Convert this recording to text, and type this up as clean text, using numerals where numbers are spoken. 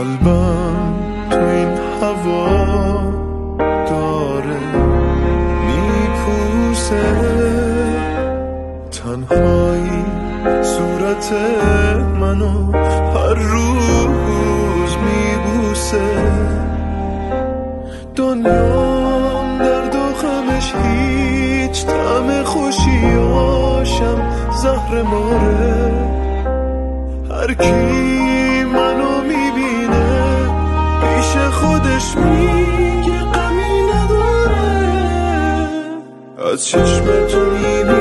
قلبم تو این هوا داره میپوسه، تنهایی صورت منو هر روز میبوسه. دنیام درد و غمش هیچ طعم خوشیاشم زهر ماره. هر کی منو میبینه پیش خودش میگه غمی نداره. از چشم تو میبینه